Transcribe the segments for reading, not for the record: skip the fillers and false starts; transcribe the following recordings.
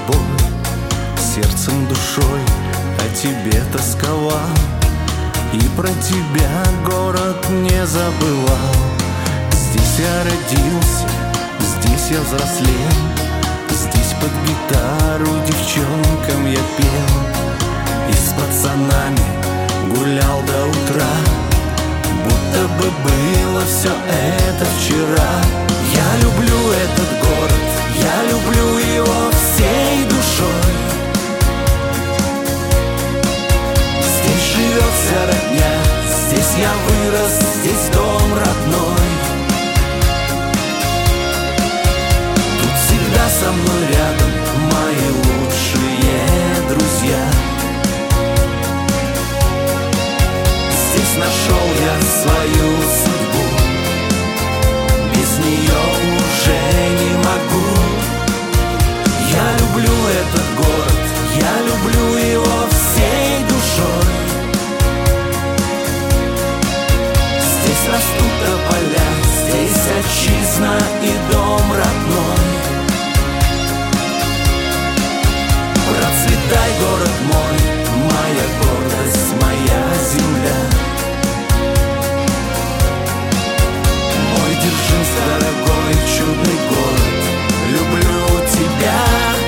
тобой, сердцем, душой о тебе тосковал, и про тебя город не забывал. Здесь я родился, здесь я взрослел, здесь под гитару девчонкам я пел, и с пацанами гулял до утра, будто бы было все это вчера. Я люблю этот город, я люблю его всей душой. Здесь живет вся родня, здесь я вырос, здесь дом родной. Тут всегда со мной рядом мои лучшие друзья. Здесь нашел я свою судьбу, без нее уже не могу. Я люблю этот город, я люблю его всей душой. Здесь растут тополя, здесь отчизна и дом родной. Процветай, город мой, моя гордость, моя земля. Мой Дзержинск, дорогой, чудный город, люблю тебя.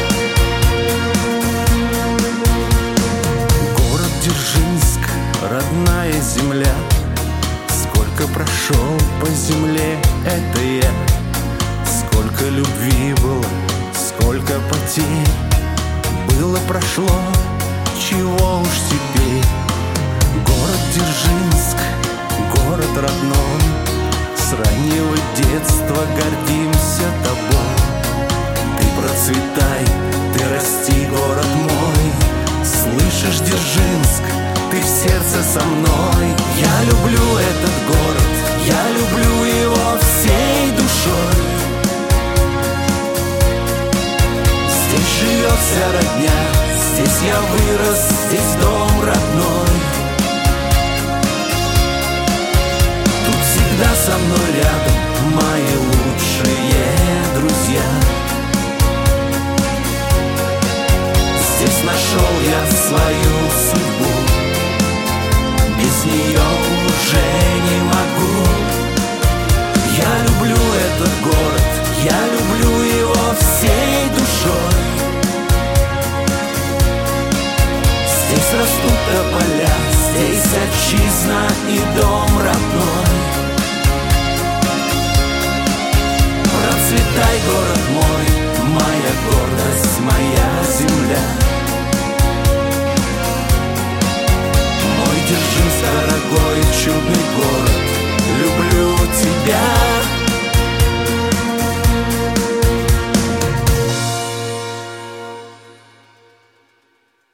Город Дзержинск, родная земля. Сколько прошел по земле, это я. Сколько любви было, сколько потерь. Было, прошло, чего уж теперь. Город Дзержинск, город родной, с раннего детства гордимся тобой. Ты процветай, ты расти, город мой. Слышишь, Дзержинск, ты в сердце со мной. Я люблю этот город, я люблю его всей душой. Здесь живет вся родня, здесь я вырос, здесь дом родной. Тут всегда со мной рядом мои лучшие друзья. Здесь нашел я свою судьбу, без нее уже не могу. Я люблю этот город, я люблю его всей душой. Здесь растут тополя, здесь отчизна и дом родной. Процветай, город мой, моя гордость, моя земля.